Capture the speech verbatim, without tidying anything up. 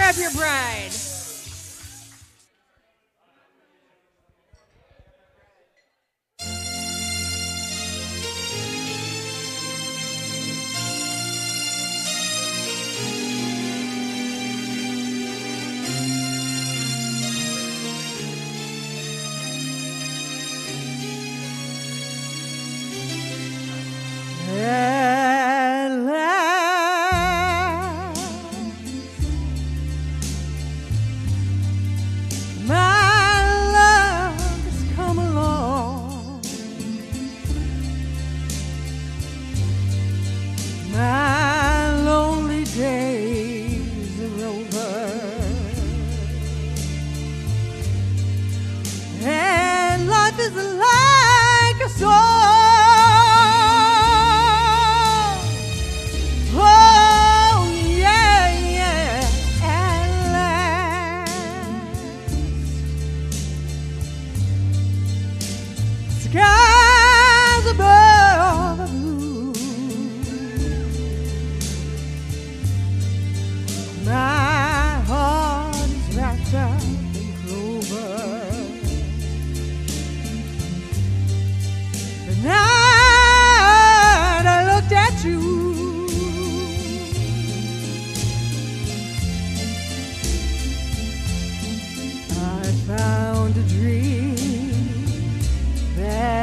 grab your bride. At last, my love has come along. My lonely days are over, and life is like a song. Skies above the blue, my heart is wrapped up in clover. The night I looked at you, I found a dream that